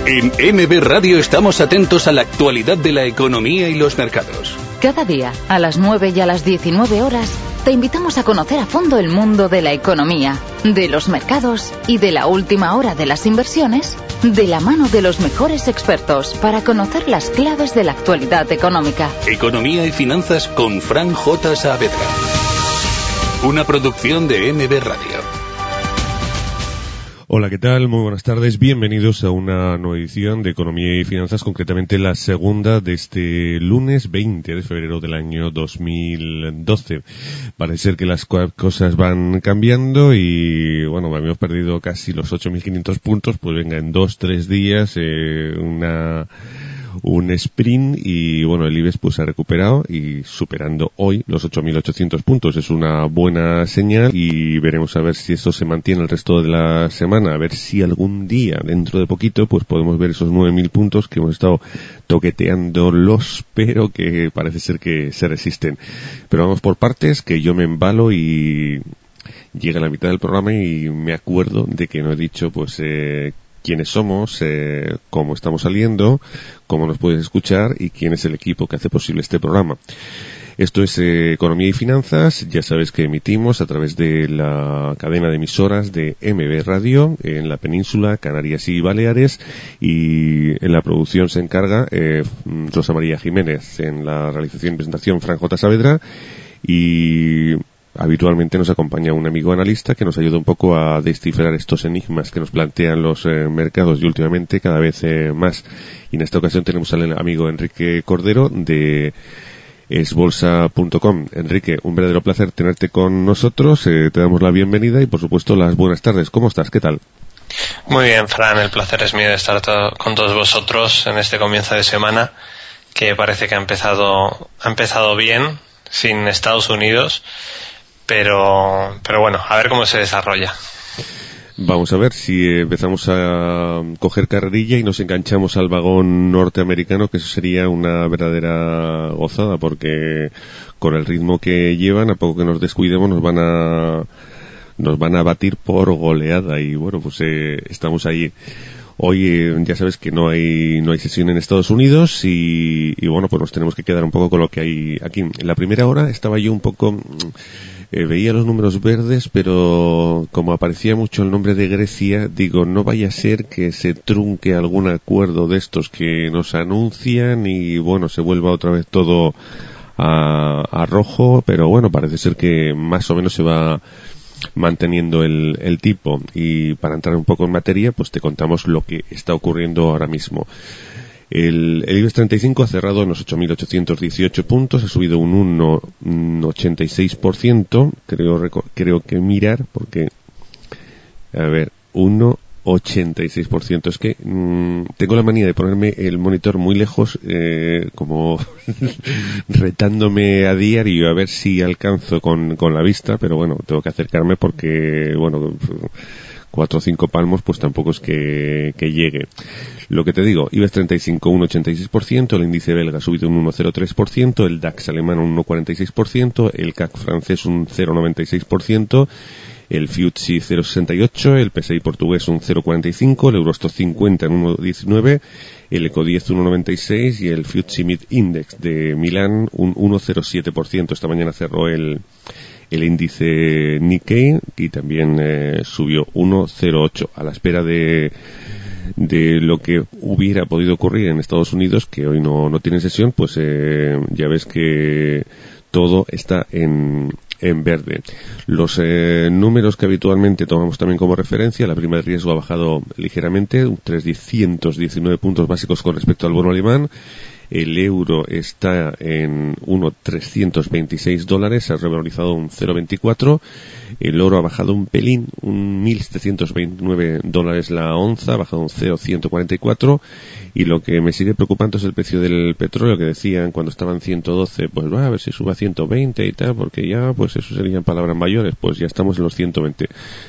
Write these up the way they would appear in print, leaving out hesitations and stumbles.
En MB Radio estamos atentos a la actualidad de la economía y los mercados. Cada día, a las 9 y a las 19 horas, te invitamos a conocer a fondo el mundo de la economía, de los mercados y de la última hora de las inversiones, de la mano de los mejores expertos para conocer las claves de la actualidad económica. Economía y finanzas con Fran J. Saavedra. Una producción de MB Radio. Hola, ¿qué tal? Muy buenas tardes. Bienvenidos a una nueva edición de Economía y Finanzas, concretamente la segunda de este lunes 20 de febrero del año 2012. Parece ser que las cosas van cambiando y, bueno, habíamos perdido casi los 8.500 puntos, pues venga, en 2-3 días, un sprint y bueno, el IBEX pues ha recuperado y superando hoy los 8.800 puntos. Es una buena señal y veremos a ver si esto se mantiene el resto de la semana, a ver si algún día, dentro de poquito, pues podemos ver esos 9.000 puntos que hemos estado toqueteándolos, pero que parece ser que se resisten. Pero vamos por partes, que yo me embalo y llega la mitad del programa y me acuerdo de que no he dicho pues quiénes somos, cómo estamos saliendo, cómo nos puedes escuchar y quién es el equipo que hace posible este programa. Esto es Economía y Finanzas. Ya sabes que emitimos a través de la cadena de emisoras de MB Radio en la península, Canarias y Baleares, y en la producción se encarga Rosa María Jiménez, en la realización y presentación Fran J. Saavedra, y habitualmente nos acompaña un amigo analista que nos ayuda un poco a descifrar estos enigmas que nos plantean los mercados y últimamente cada vez más. Y en esta ocasión tenemos al amigo Enrique Cordero de esbolsa.com. Enrique, un verdadero placer tenerte con nosotros. Te damos la bienvenida y por supuesto las buenas tardes. ¿Cómo estás? ¿Qué tal? Muy bien, Fran. El placer es mío de estar con todos vosotros en este comienzo de semana que parece que ha empezado bien, sin Estados Unidos. Pero bueno, a ver cómo se desarrolla. Vamos a ver si empezamos a coger carrerilla y nos enganchamos al vagón norteamericano, que eso sería una verdadera gozada, porque con el ritmo que llevan, a poco que nos descuidemos, nos van a batir por goleada y bueno, pues estamos ahí. Hoy ya sabes que no hay sesión en Estados Unidos y bueno, pues nos tenemos que quedar un poco con lo que hay aquí. En la primera hora estaba yo un poco veía los números verdes, pero como aparecía mucho el nombre de Grecia, digo, no vaya a ser que se trunque algún acuerdo de estos que nos anuncian y bueno, se vuelva otra vez todo a rojo, pero bueno, parece ser que más o menos se va manteniendo el tipo. Y para entrar un poco en materia, pues te contamos lo que está ocurriendo ahora mismo. El IBEX 35 ha cerrado en los 8.818 puntos, ha subido un 1,86%, creo que mirar, porque, a ver, 1,86%. Es que tengo la manía de ponerme el monitor muy lejos, como retándome a diario a ver si alcanzo con la vista, pero bueno, tengo que acercarme porque, bueno, 4 o 5 palmos pues tampoco es que llegue. Lo que te digo, IBEX 35 1,86%, el índice belga ha subido un 1,03%, el DAX alemán un 1,46%, el CAC francés un 0,96%, el FTSE 0,68%, el PSI portugués un 0,45%, el Eurostoxx 50 en 1,19%, el ECO 10 un 1,96% y el FTSE Mid Index de Milán un 1,07%. Esta mañana cerró el índice Nikkei y también subió 1,08% a la espera de lo que hubiera podido ocurrir en Estados Unidos, que hoy no tiene sesión. Pues ya ves que todo está en verde. Los números que habitualmente tomamos también como referencia, la prima de riesgo ha bajado ligeramente, 319 puntos básicos con respecto al bono alemán. El euro está en $1,326, se ha revalorizado un 0,24. El oro ha bajado un pelín, un $1,729 la onza, ha bajado un 0,144. Y lo que me sigue preocupando es el precio del petróleo, que decían cuando estaban 112, pues va a ver si sube a 120 y tal, porque ya, pues eso serían palabras mayores. Pues ya estamos en los 120.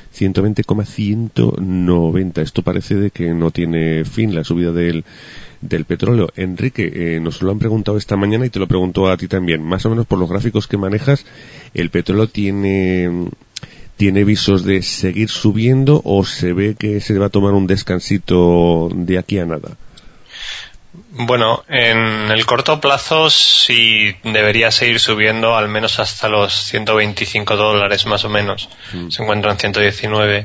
120,190. Esto parece de que no tiene fin la subida del petróleo. Enrique, nos lo han preguntado esta mañana y te lo pregunto a ti también. Más o menos por los gráficos que manejas, el petróleo tiene ¿tiene visos de seguir subiendo o se ve que se va a tomar un descansito de aquí a nada? Bueno, en el corto plazo sí debería seguir subiendo al menos hasta los $125 más o menos. Se encuentra en 119.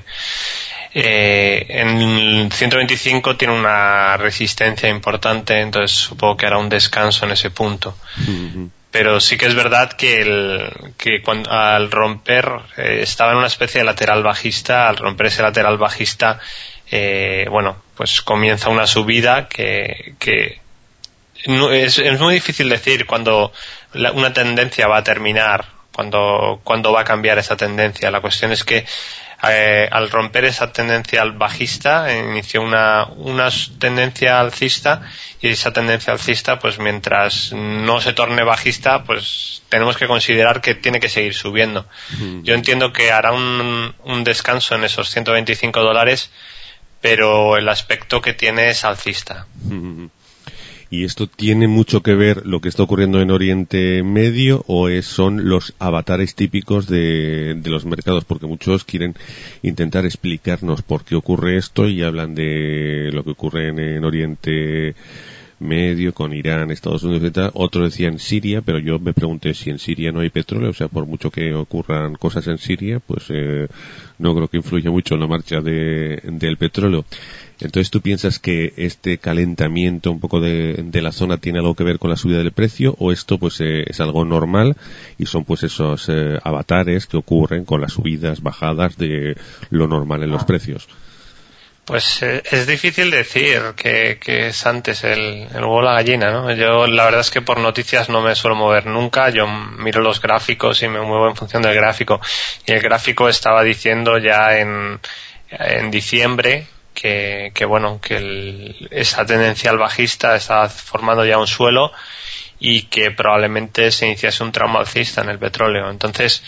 En 125 tiene una resistencia importante, entonces supongo que hará un descanso en ese punto. Pero sí que es verdad que cuando, al romper, estaba en una especie de lateral bajista. Al romper ese lateral bajista, pues comienza una subida que no, es muy difícil decir cuándo una tendencia va a terminar, cuándo va a cambiar esa tendencia. La cuestión es que al romper esa tendencia bajista inició una tendencia alcista, y esa tendencia alcista, pues mientras no se torne bajista, pues tenemos que considerar que tiene que seguir subiendo. Yo entiendo que hará un descanso en esos $125, pero el aspecto que tiene es alcista. ¿Y esto tiene mucho que ver lo que está ocurriendo en Oriente Medio o son los avatares típicos de los mercados? Porque muchos quieren intentar explicarnos por qué ocurre esto y hablan de lo que ocurre en Oriente Medio, con Irán, Estados Unidos, etc. Otros decían Siria, pero yo me pregunté si en Siria no hay petróleo. O sea, por mucho que ocurran cosas en Siria, pues no creo que influya mucho en la marcha del petróleo. Entonces, ¿tú piensas que este calentamiento un poco de la zona tiene algo que ver con la subida del precio, o esto pues es algo normal y son pues esos avatares que ocurren con las subidas, bajadas de lo normal en los precios? Pues es difícil decir que es antes el huevo o la gallina, ¿no? Yo la verdad es que por noticias no me suelo mover nunca. Yo miro los gráficos y me muevo en función del gráfico. Y el gráfico estaba diciendo ya en diciembre que esa tendencia al bajista estaba formando ya un suelo y que probablemente se iniciase un tramo alcista en el petróleo. Entonces,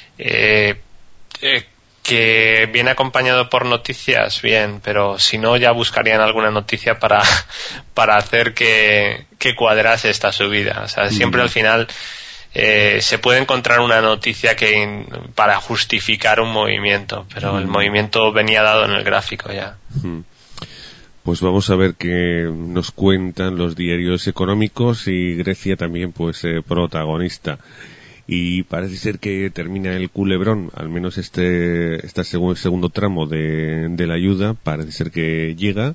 que viene acompañado por noticias, bien, pero si no, ya buscarían alguna noticia para hacer que cuadrase esta subida. O sea, siempre al final se puede encontrar una noticia para justificar un movimiento, pero el movimiento venía dado en el gráfico ya. Pues vamos a ver qué nos cuentan los diarios económicos, y Grecia también pues protagonista. Y parece ser que termina el culebrón, al menos este segundo tramo de la ayuda, parece ser que llega.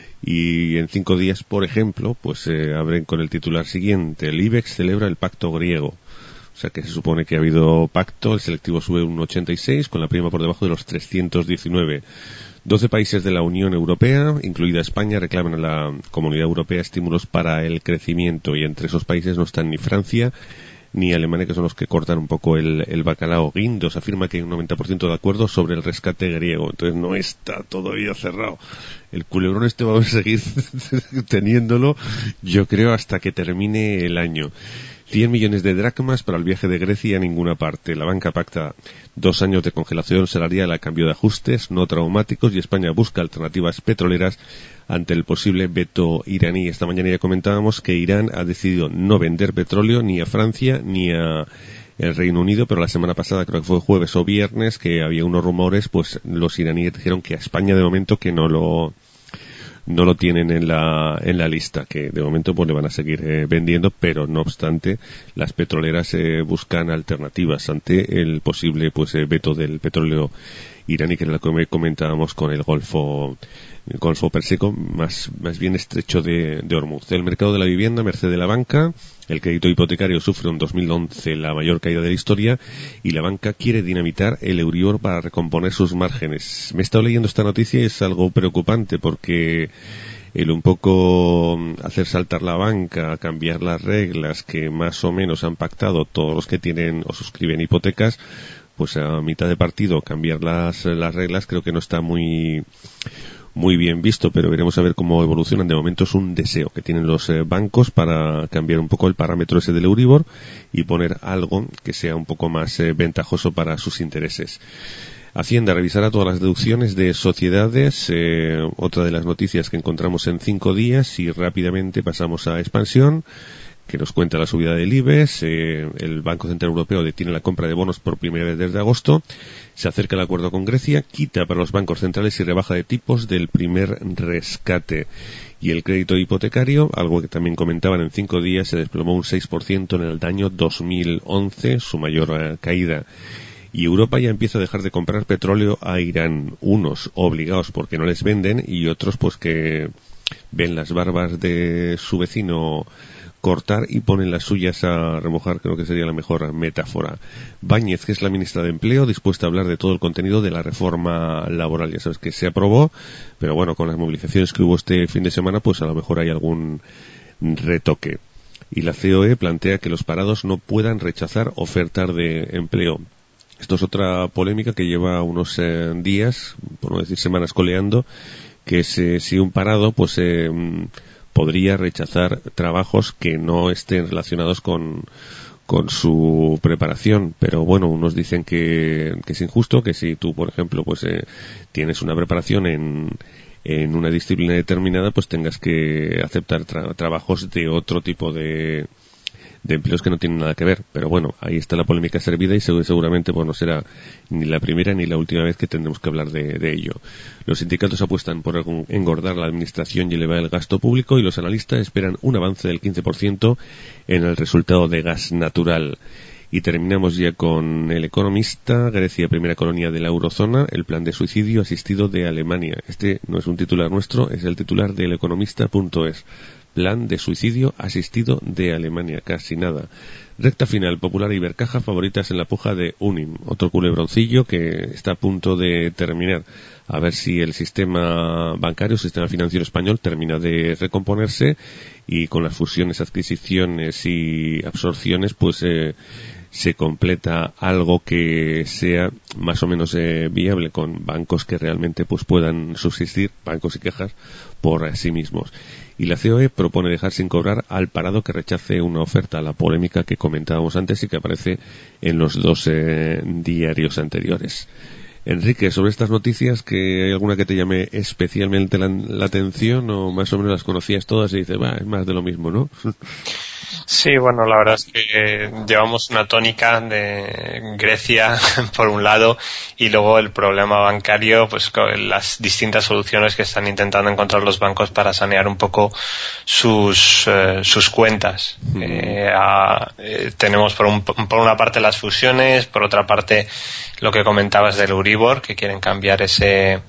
Y en 5 días, por ejemplo, pues abren con el titular siguiente: el IBEX celebra el pacto griego. O sea que se supone que ha habido pacto, el selectivo sube un 86, con la prima por debajo de los 319. 12 países de la Unión Europea, incluida España, reclaman a la Comunidad Europea estímulos para el crecimiento, y entre esos países no están ni Francia ni Alemania, que son los que cortan un poco el bacalao. Guindos afirma que hay un 90% de acuerdo sobre el rescate griego. Entonces no está todavía cerrado. El culebrón este vamos a seguir teniéndolo, yo creo, hasta que termine el año. 100 millones de dracmas para el viaje de Grecia a ninguna parte. La banca pacta 2 años de congelación salarial a cambio de ajustes no traumáticos, y España busca alternativas petroleras ante el posible veto iraní. Esta mañana ya comentábamos que Irán ha decidido no vender petróleo ni a Francia ni a el Reino Unido, pero la semana pasada, creo que fue jueves o viernes, que había unos rumores, pues los iraníes dijeron que a España de momento que no lo tienen en la lista, que de momento pues le van a seguir vendiendo, pero no obstante las petroleras buscan alternativas ante el posible pues veto del petróleo iraní, que es lo que comentábamos con el Golfo Pérsico, más bien estrecho de Hormuz. El mercado de la vivienda, merced de la banca, el crédito hipotecario sufre en 2011 la mayor caída de la historia, y la banca quiere dinamitar el Euribor para recomponer sus márgenes. Me he estado leyendo esta noticia y es algo preocupante, porque el un poco hacer saltar la banca, cambiar las reglas que más o menos han pactado todos los que tienen o suscriben hipotecas, pues a mitad de partido cambiar las reglas, creo que no está muy bien visto, pero veremos a ver cómo evolucionan. De momento es un deseo que tienen los bancos para cambiar un poco el parámetro ese del Euribor y poner algo que sea un poco más ventajoso para sus intereses. Hacienda revisará todas las deducciones de sociedades, otra de las noticias que encontramos en 5 días, y rápidamente pasamos a expansión. que nos cuenta la subida del IBEX. El Banco Central Europeo detiene la compra de bonos por primera vez desde agosto. Se acerca el acuerdo con Grecia, quita para los bancos centrales y rebaja de tipos del primer rescate. Y el crédito hipotecario, algo que también comentaban, en 5 días se desplomó un 6% en el año 2011, su mayor caída. Y Europa ya empieza a dejar de comprar petróleo a Irán, unos obligados porque no les venden y otros pues que ven las barbas de su vecino cortar y ponen las suyas a remojar, creo que sería la mejor metáfora. Báñez, que es la ministra de Empleo, dispuesta a hablar de todo el contenido de la reforma laboral. Ya sabes que se aprobó, pero bueno, con las movilizaciones que hubo este fin de semana, pues a lo mejor hay algún retoque. Y la COE plantea que los parados no puedan rechazar ofertas de empleo. Esto es otra polémica que lleva unos días, por no decir semanas, coleando, que si un parado pues podría rechazar trabajos que no estén relacionados con su preparación. Pero bueno, unos dicen que es injusto, que si tú, por ejemplo, pues tienes una preparación en una disciplina determinada, pues tengas que aceptar trabajos de otro tipo de empleos que no tienen nada que ver. Pero bueno, ahí está la polémica servida y seguramente pues no será ni la primera ni la última vez que tendremos que hablar de ello. Los sindicatos apuestan por engordar la administración y elevar el gasto público, y los analistas esperan un avance del 15% en el resultado de gas natural. Y terminamos ya con El Economista. Grecia, primera colonia de la eurozona, el plan de suicidio asistido de Alemania. Este no es un titular nuestro, es el titular de eleconomista.es. Plan de suicidio asistido de Alemania, casi nada. Recta final, Popular y Ibercaja favoritas en la puja de Unim, otro culebroncillo que está a punto de terminar. A ver si el sistema bancario, el sistema financiero español termina de recomponerse, y con las fusiones, adquisiciones y absorciones pues se completa algo que sea más o menos viable, con bancos que realmente pues puedan subsistir, bancos y cajas, por sí mismos. Y la COE propone dejar sin cobrar al parado que rechace una oferta, la polémica que comentábamos antes y que aparece en los dos diarios anteriores. Enrique, sobre estas noticias, ¿que hay alguna que te llame especialmente la atención, o más o menos las conocías todas y dices, es más de lo mismo, ¿no? Sí, bueno, la verdad es que llevamos una tónica de Grecia por un lado, y luego el problema bancario, pues con las distintas soluciones que están intentando encontrar los bancos para sanear un poco sus cuentas. Tenemos por una parte las fusiones, por otra parte lo que comentabas del Euribor, que quieren cambiar ese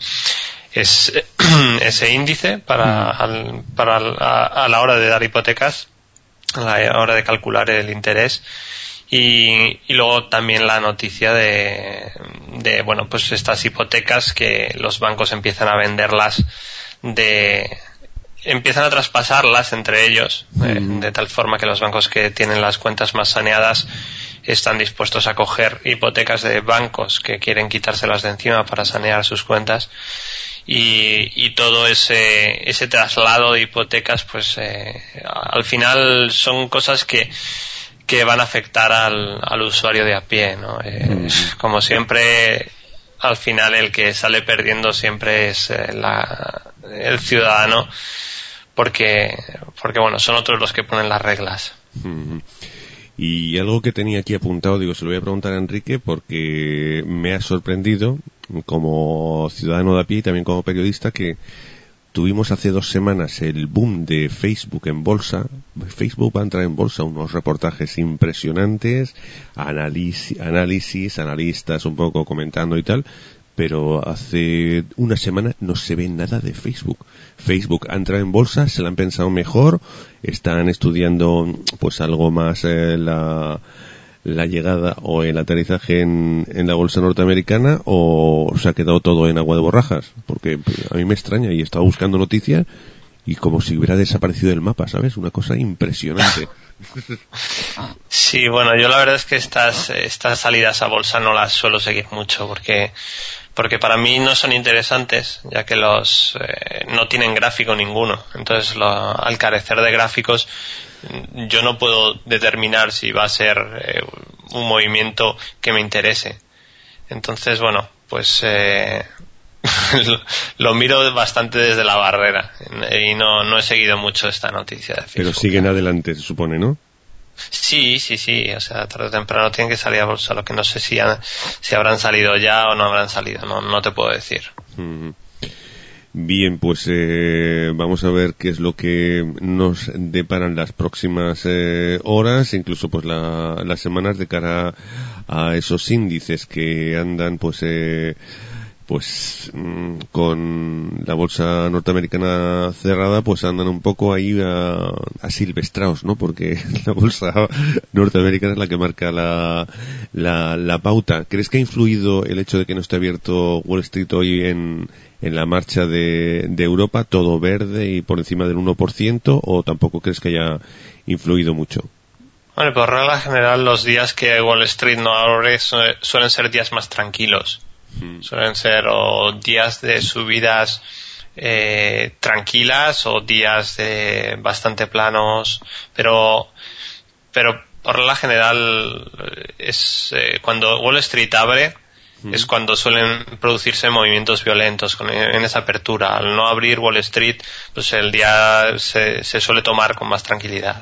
índice a la hora de dar hipotecas, a la hora de calcular el interés. Y luego también la noticia de bueno, pues estas hipotecas que los bancos empiezan a venderlas, empiezan a traspasarlas entre ellos, de tal forma que los bancos que tienen las cuentas más saneadas están dispuestos a coger hipotecas de bancos que quieren quitárselas de encima para sanear sus cuentas. Y todo ese traslado de hipotecas, pues al final son cosas que van a afectar al usuario de a pie, ¿no? Como siempre, al final el que sale perdiendo siempre es el ciudadano, porque bueno, son otros los que ponen las reglas. Y algo que tenía aquí apuntado, digo, se lo voy a preguntar a Enrique porque me ha sorprendido como ciudadano de a pie y también como periodista, que tuvimos hace 2 semanas el boom de Facebook en bolsa. Facebook va a entrar en bolsa, unos reportajes impresionantes, análisis, analistas un poco comentando y tal, pero hace una semana no se ve nada de Facebook. Facebook ha entrado en bolsa, se la han pensado mejor, están estudiando pues algo más la llegada o el aterrizaje en la bolsa norteamericana, o se ha quedado todo en agua de borrajas, porque a mí me extraña, y he estado buscando noticias y como si hubiera desaparecido del mapa, ¿sabes? Una cosa impresionante. Sí, bueno, yo la verdad es que estas salidas a bolsa no las suelo seguir mucho porque para mí no son interesantes, ya que no tienen gráfico ninguno. Entonces, al carecer de gráficos, yo no puedo determinar si va a ser un movimiento que me interese. Entonces, bueno, pues lo miro bastante desde la barrera y no he seguido mucho esta noticia de Facebook. Pero siguen adelante, se supone, ¿no? Sí, o sea, tarde o temprano tienen que salir a bolsa, lo que no sé si habrán salido ya o no habrán salido, no te puedo decir. Bien, pues vamos a ver qué es lo que nos deparan las próximas horas, incluso pues las semanas de cara a esos índices que andan pues con la bolsa norteamericana cerrada, pues andan un poco ahí asilvestrados, ¿no? Porque la bolsa norteamericana es la que marca la pauta. ¿Crees que ha influido el hecho de que no esté abierto Wall Street hoy en la marcha de Europa, todo verde y por encima del 1%, o tampoco crees que haya influido mucho? Bueno, por regla general, los días que Wall Street no abre suelen ser días más tranquilos. Suelen ser o días de subidas tranquilas o días bastante planos, pero por regla general es cuando Wall Street abre es cuando suelen producirse movimientos violentos en esa apertura. Al no abrir Wall Street, pues el día se suele tomar con más tranquilidad.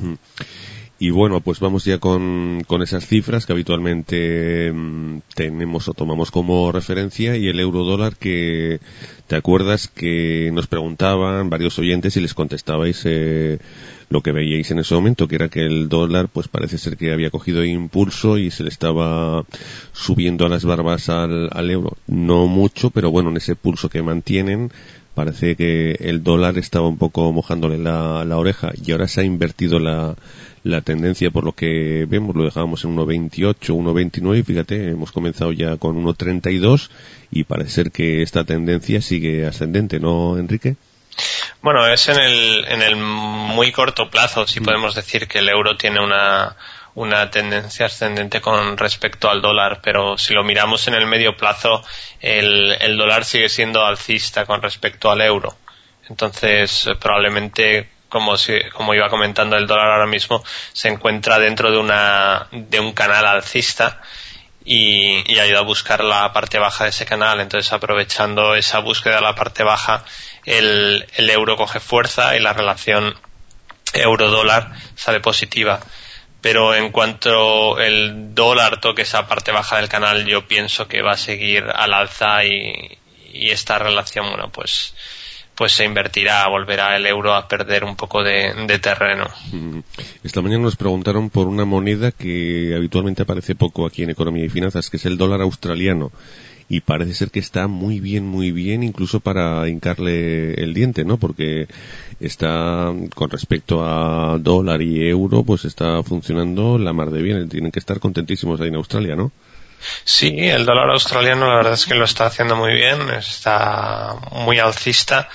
Y bueno, pues vamos ya con esas cifras que habitualmente tenemos o tomamos como referencia, y el euro dólar, que te acuerdas que nos preguntaban varios oyentes y les contestabais lo que veíais en ese momento, que era que el dólar pues parece ser que había cogido impulso y se le estaba subiendo a las barbas al euro. No mucho, pero bueno, en ese pulso que mantienen parece que el dólar estaba un poco mojándole la oreja, y ahora se ha invertido la tendencia. Por lo que vemos, lo dejábamos en 1.28, 1.29, y fíjate, hemos comenzado ya con 1.32 y parece ser que esta tendencia sigue ascendente, ¿no, Enrique? Bueno, es en el muy corto plazo, si podemos decir que el euro tiene una tendencia ascendente con respecto al dólar, pero si lo miramos en el medio plazo, el dólar sigue siendo alcista con respecto al euro. Entonces, probablemente, como iba comentando, el dólar ahora mismo se encuentra dentro de un canal alcista y ha ido a buscar la parte baja de ese canal. Entonces, aprovechando esa búsqueda de la parte baja, el euro coge fuerza y la relación euro-dólar sale positiva. Pero en cuanto el dólar toque esa parte baja del canal, yo pienso que va a seguir al alza y esta relación, bueno, pues se invertirá, volverá el euro a perder un poco de terreno. Esta mañana nos preguntaron por una moneda que habitualmente aparece poco aquí en Economía y Finanzas, que es el dólar australiano. Y parece ser que está muy bien, incluso para hincarle el diente, ¿no? Porque está, con respecto a dólar y euro, pues está funcionando la mar de bien. Tienen que estar contentísimos ahí en Australia, ¿no? Sí, el dólar australiano la verdad es que lo está haciendo muy bien, está muy alcista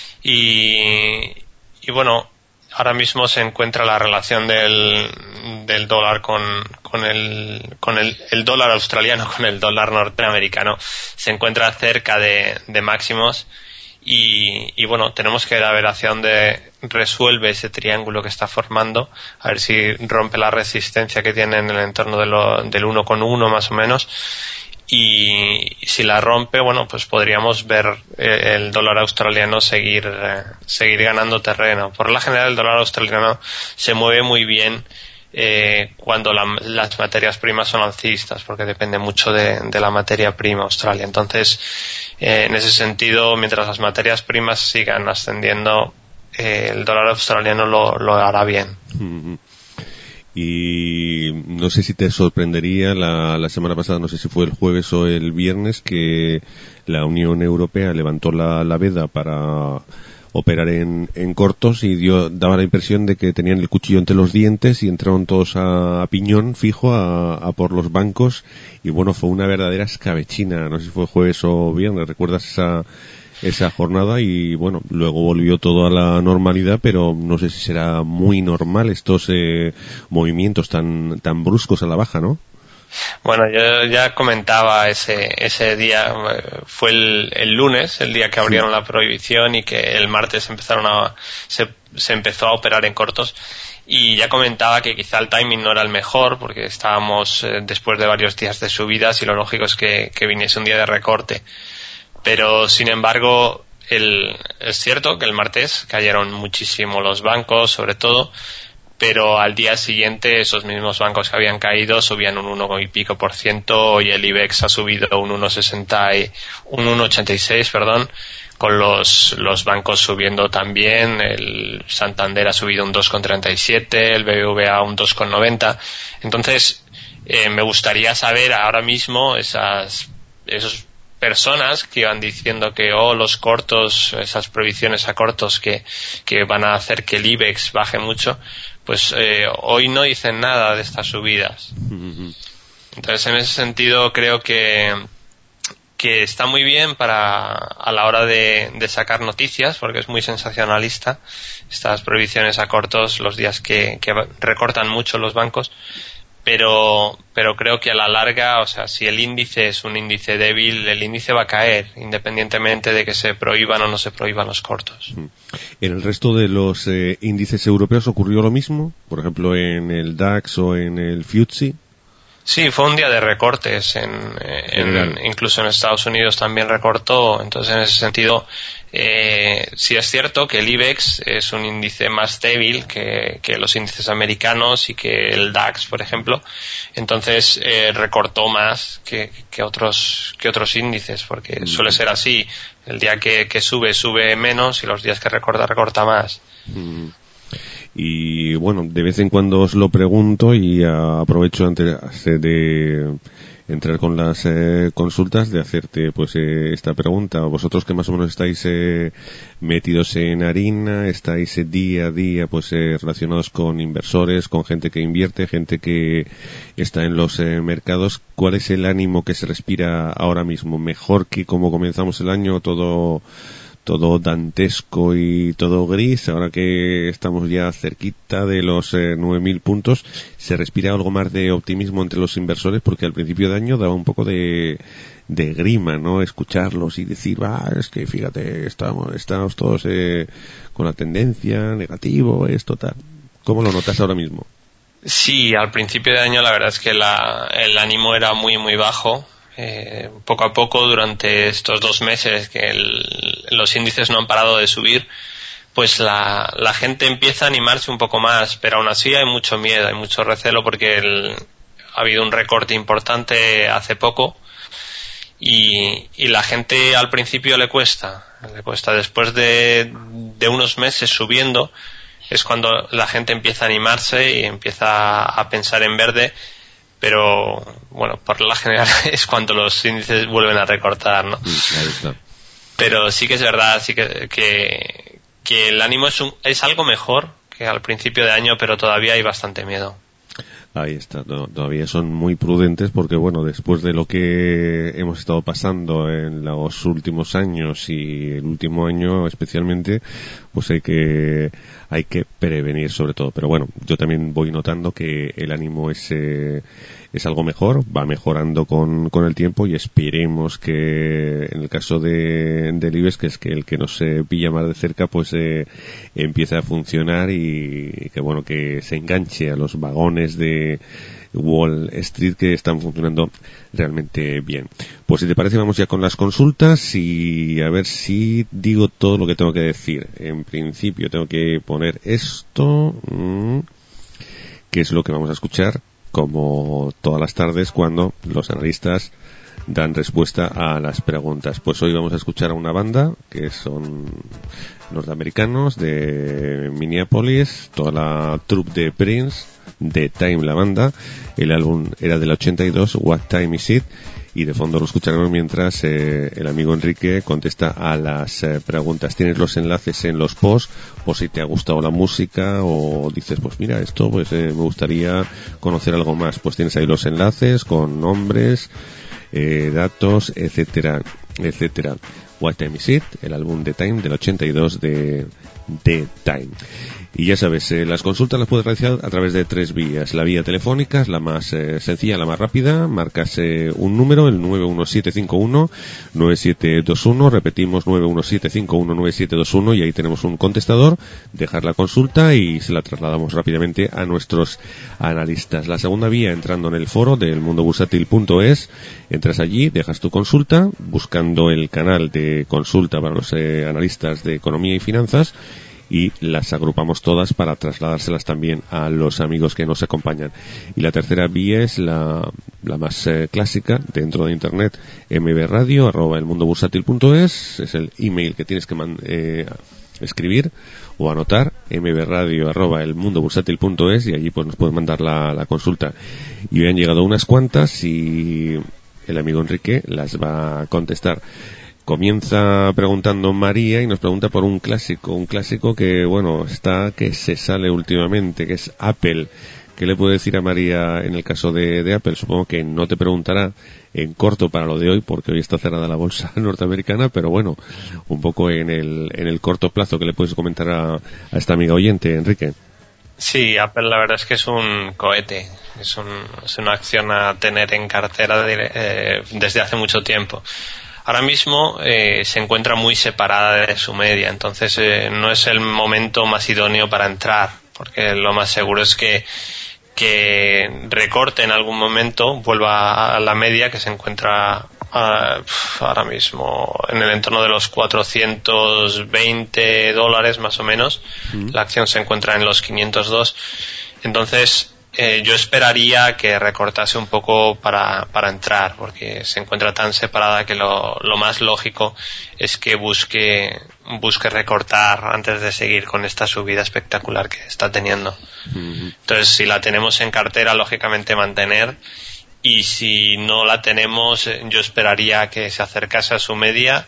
y bueno, ahora mismo se encuentra la relación del dólar con el dólar australiano con el dólar norteamericano, se encuentra cerca de máximos y bueno, tenemos que ver hacia dónde resuelve ese triángulo que está formando, a ver si rompe la resistencia que tiene en el entorno del 1,1 más o menos, y si la rompe, bueno, pues podríamos ver el dólar australiano seguir ganando terreno. Por la general, el dólar australiano se mueve muy bien cuando las materias primas son alcistas, porque depende mucho de la materia prima Australia. Entonces, en ese sentido, mientras las materias primas sigan ascendiendo, el dólar australiano lo hará bien. Y no sé si te sorprendería la semana pasada, no sé si fue el jueves o el viernes, que la Unión Europea levantó la veda para operar en cortos y daba la impresión de que tenían el cuchillo entre los dientes y entraron todos a piñón fijo a por los bancos, y bueno, fue una verdadera escabechina. No sé si fue jueves o viernes, ¿recuerdas esa jornada? Y bueno, luego volvió todo a la normalidad, pero no sé si será muy normal estos movimientos tan bruscos a la baja, ¿no? Bueno, yo ya comentaba ese día, fue el lunes, el día que abrieron la prohibición, y que el martes se empezó a operar en cortos, y ya comentaba que quizá el timing no era el mejor porque estábamos después de varios días de subidas y lo lógico es que viniese un día de recorte. Pero sin embargo, es cierto que el martes cayeron muchísimo los bancos, sobre todo, pero al día siguiente esos mismos bancos que habían caído subían un 1 y pico %, y el IBEX ha subido un 1,86, perdón, con los bancos subiendo también. El Santander ha subido un 2,37, el BBVA un 2,90. Entonces, me gustaría saber ahora mismo esos personas que iban diciendo que los cortos, esas prohibiciones a cortos que van a hacer que el IBEX baje mucho, pues hoy no dicen nada de estas subidas. Entonces, en ese sentido, creo que está muy bien a la hora de sacar noticias, porque es muy sensacionalista estas prohibiciones a cortos los días que recortan mucho los bancos. Pero creo que a la larga, o sea, si el índice es un índice débil, el índice va a caer, independientemente de que se prohíban o no se prohíban los cortos. ¿En el resto de los índices europeos ocurrió lo mismo? Por ejemplo, en el DAX o en el FTSE. Sí, fue un día de recortes. Incluso en Estados Unidos también recortó. Entonces, en ese sentido, sí es cierto que el IBEX es un índice más débil que los índices americanos y que el DAX, por ejemplo. Entonces, recortó más que otros índices, porque suele ser así. El día que sube menos, y los días que recorta más. Y bueno, de vez en cuando os lo pregunto, y aprovecho antes de entrar con las consultas, de hacerte pues esta pregunta. Vosotros que más o menos estáis metidos en harina, estáis día a día pues relacionados con inversores, con gente que invierte, gente que está en los mercados, ¿cuál es el ánimo que se respira ahora mismo? ¿Mejor que como comenzamos el año, todo dantesco y todo gris? Ahora que estamos ya cerquita de los 9.000 puntos, ¿se respira algo más de optimismo entre los inversores? Porque al principio de año daba un poco de grima, ¿no? Escucharlos y decir, es que fíjate, estamos todos con la tendencia, negativo, esto, tal. ¿Cómo lo notas ahora mismo? Sí, al principio de año la verdad es que el ánimo era muy, muy bajo. Poco a poco, durante estos 2 meses que los índices no han parado de subir, pues la gente empieza a animarse un poco más, pero aún así hay mucho miedo, hay mucho recelo, porque ha habido un recorte importante hace poco, y la gente al principio le cuesta. Después de unos meses subiendo es cuando la gente empieza a animarse y empieza a pensar en verde. Pero, bueno, por la general es cuando los índices vuelven a recortar, ¿no? Ahí está. Pero sí que es verdad, sí que el ánimo es algo mejor que al principio de año, pero todavía hay bastante miedo. Ahí está, todavía son muy prudentes, porque bueno, después de lo que hemos estado pasando en los últimos años y el último año especialmente, pues hay que prevenir sobre todo. Pero bueno, yo también voy notando que el ánimo es algo mejor, va mejorando con el tiempo, y esperemos que en el caso del IBEX, que es que el que nos pilla más de cerca, pues empiece a funcionar, y que bueno, que se enganche a los vagones de Wall Street, que están funcionando realmente bien. Pues si te parece, vamos ya con las consultas, y a ver si digo todo lo que tengo que decir. En principio tengo que poner esto, que es lo que vamos a escuchar como todas las tardes cuando los analistas dan respuesta a las preguntas. Pues hoy vamos a escuchar a una banda que son norteamericanos de Minneapolis, toda la troupe de Prince, de Time, la banda. El álbum era del 82, What Time Is It, y de fondo lo escucharemos mientras el amigo Enrique contesta a las preguntas. Tienes los enlaces en los posts, por si te ha gustado la música o dices, pues mira, esto pues me gustaría conocer algo más, pues tienes ahí los enlaces con nombres, datos, etcétera, etcétera. What Time Is It, el álbum de Time del 82 de Time. Y ya sabes, las consultas las puedes realizar a través de 3 vías. La vía telefónica es la más sencilla, la más rápida. Marcas un número, el 91751-9721. Repetimos, 91751-9721, y ahí tenemos un contestador. Dejar la consulta y se la trasladamos rápidamente a nuestros analistas. La segunda vía, entrando en el foro del mundobursátil.es. Entras allí, dejas tu consulta, buscando el canal de consulta para los analistas de economía y finanzas, y las agrupamos todas para trasladárselas también a los amigos que nos acompañan. Y la tercera vía es la más clásica dentro de Internet, mbradio@elmundobursátil.es, es el email que tienes que escribir o anotar, mbradio@elmundobursátil.es, y allí pues nos puedes mandar la consulta. Y hoy han llegado unas cuantas y el amigo Enrique las va a contestar. Comienza preguntando María y nos pregunta por un clásico que, bueno, que se sale últimamente, que es Apple. ¿Qué le puedo decir a María en el caso de Apple? Supongo que no te preguntará en corto para lo de hoy, porque hoy está cerrada la bolsa norteamericana, pero bueno, un poco en el corto plazo, ¿qué le puedes comentar a esta amiga oyente, Enrique? Sí, Apple la verdad es que es un cohete, es una acción a tener en cartera desde hace mucho tiempo. Ahora mismo se encuentra muy separada de su media, entonces no es el momento más idóneo para entrar, porque lo más seguro es que recorte en algún momento, vuelva a la media que se encuentra ahora mismo en el entorno de los $420 más o menos. La acción se encuentra en los 502. Entonces yo esperaría que recortase un poco para entrar, porque se encuentra tan separada que lo más lógico es que busque recortar antes de seguir con esta subida espectacular que está teniendo. Entonces, si la tenemos en cartera, lógicamente mantener, y si no la tenemos, yo esperaría que se acercase a su media,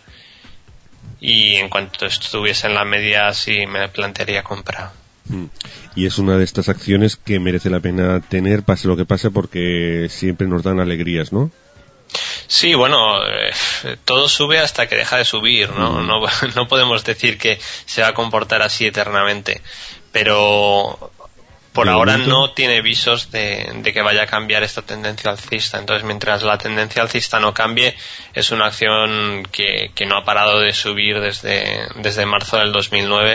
y en cuanto estuviese en la media sí me plantearía comprar. Y es una de estas acciones que merece la pena tener, pase lo que pase, porque siempre nos dan alegrías, ¿no? Sí, bueno, todo sube hasta que deja de subir, ¿no? No podemos decir que se va a comportar así eternamente, pero por ahora no tiene visos de que vaya a cambiar esta tendencia alcista. Entonces, mientras la tendencia alcista no cambie, es una acción que no ha parado de subir desde marzo del 2009,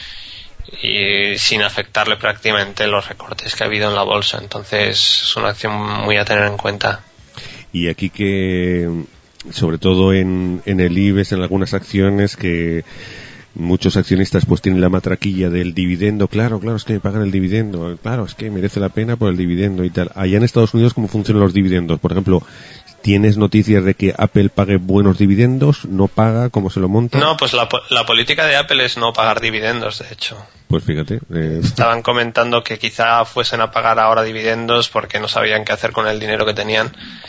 y sin afectarle prácticamente los recortes que ha habido en la bolsa. Entonces es una acción muy a tener en cuenta. Y aquí que, sobre todo en el IBEX, en algunas acciones, que muchos accionistas pues tienen la matraquilla del dividendo. Claro, es que me pagan el dividendo, claro, es que merece la pena por el dividendo y tal. Allá en Estados Unidos, ¿cómo funcionan los dividendos? Por ejemplo, ¿tienes noticias de que Apple pague buenos dividendos? ¿No paga? ¿Cómo se lo monta? No, pues la política de Apple es no pagar dividendos, de hecho. Pues fíjate. Estaban comentando que quizá fuesen a pagar ahora dividendos porque no sabían qué hacer con el dinero que tenían,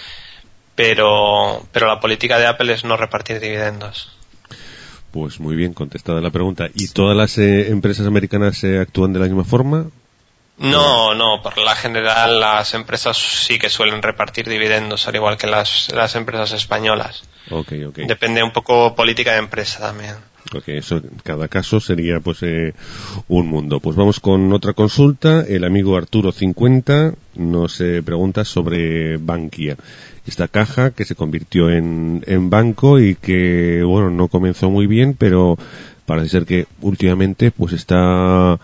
pero la política de Apple es no repartir dividendos. Pues muy bien contestada la pregunta. ¿Y todas las empresas americanas actúan de la misma forma? No, por la general las empresas sí que suelen repartir dividendos, al igual que las empresas españolas. Okay. Depende un poco política de empresa también. Eso en cada caso sería pues un mundo. Pues vamos con otra consulta. El amigo Arturo50 nos pregunta sobre Bankia. Esta caja que se convirtió en banco y que, bueno, no comenzó muy bien, pero parece ser que últimamente pues está,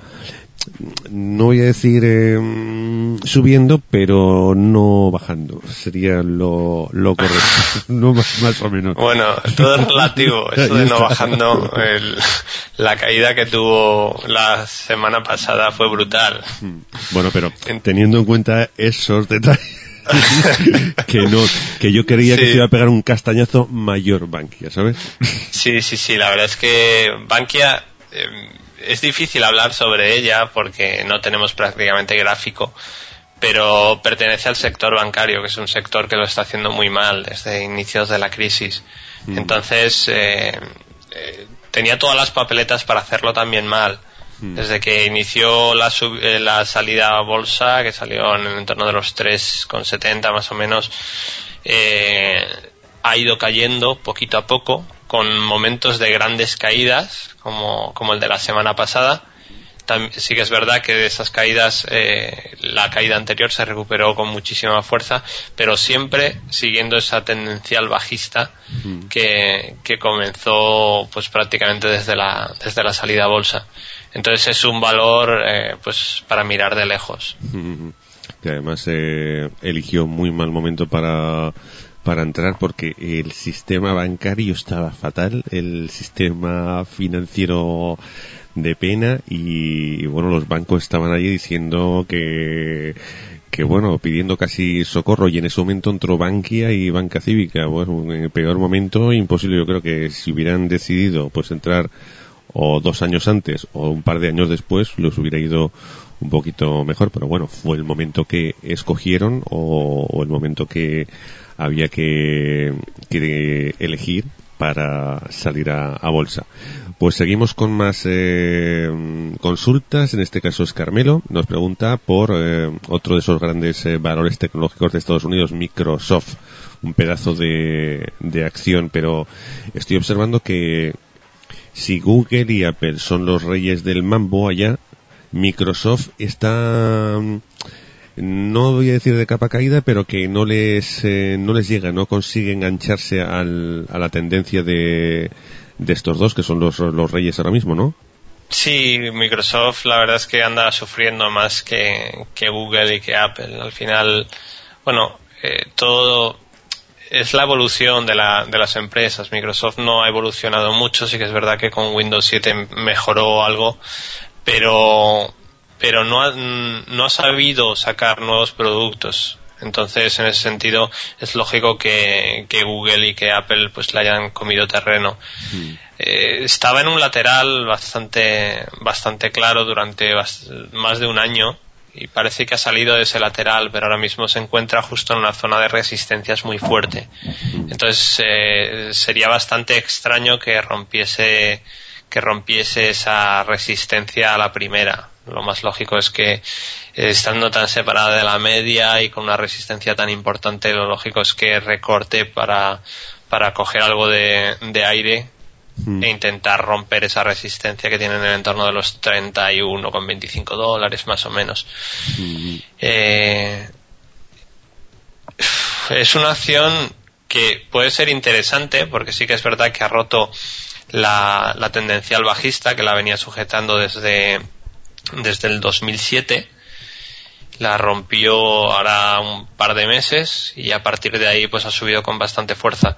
no voy a decir subiendo, pero no bajando. Sería lo correcto. No más o menos. Bueno, todo es relativo. Eso de no bajando, la caída que tuvo la semana pasada fue brutal. Bueno, pero teniendo en cuenta esos detalles, que yo creía que se iba a pegar un castañazo mayor Bankia, ¿sabes? Sí, la verdad es que Bankia, es difícil hablar sobre ella porque no tenemos prácticamente gráfico, pero pertenece al sector bancario, que es un sector que lo está haciendo muy mal desde inicios de la crisis. Entonces tenía todas las papeletas para hacerlo también mal. Desde que inició la salida a bolsa, que salió en el entorno de los 3,70 más o menos, ha ido cayendo poquito a poco, con momentos de grandes caídas, como el de la semana pasada. Sí que es verdad que de esas caídas, la caída anterior se recuperó con muchísima fuerza, pero siempre siguiendo esa tendencial bajista que comenzó pues prácticamente desde la salida a bolsa. Entonces es un valor pues para mirar de lejos. Que además eligió muy mal momento para para entrar porque el sistema bancario estaba fatal, el sistema financiero de pena y bueno, los bancos estaban allí diciendo que bueno, pidiendo casi socorro, y en ese momento entró Bankia y Banca Cívica. Bueno, en el peor momento imposible. Yo creo que si hubieran decidido pues entrar o 2 años antes o un par de años después, les hubiera ido un poquito mejor, pero bueno, fue el momento que escogieron o el momento que había que elegir para salir a bolsa. Pues seguimos con más consultas. En este caso es Carmelo, nos pregunta por otro de esos grandes valores tecnológicos de Estados Unidos, Microsoft, un pedazo de acción, pero estoy observando que si Google y Apple son los reyes del mambo allá, Microsoft está, no voy a decir de capa caída, pero que no les llega, no consigue engancharse a la tendencia de estos dos, que son los reyes ahora mismo, ¿no? Sí, Microsoft la verdad es que anda sufriendo más que Google y que Apple. Al final, bueno, todo es la evolución de las empresas. Microsoft no ha evolucionado mucho, sí que es verdad que con Windows 7 mejoró algo, pero no ha sabido sacar nuevos productos. Entonces, en ese sentido, es lógico que Google y que Apple pues le hayan comido terreno. Estaba en un lateral bastante claro durante más de un año, y parece que ha salido de ese lateral, pero ahora mismo se encuentra justo en una zona de resistencias muy fuerte. Entonces, sería bastante extraño que rompiese esa resistencia a la primera. Lo más lógico es que, estando tan separada de la media y con una resistencia tan importante, lo lógico es que recorte para coger algo de aire e intentar romper esa resistencia que tiene en el entorno de los $31,25 más o menos. Es una acción que puede ser interesante, porque sí que es verdad que ha roto la tendencial bajista que la venía sujetando desde el 2007. La rompió ahora un par de meses y a partir de ahí pues ha subido con bastante fuerza.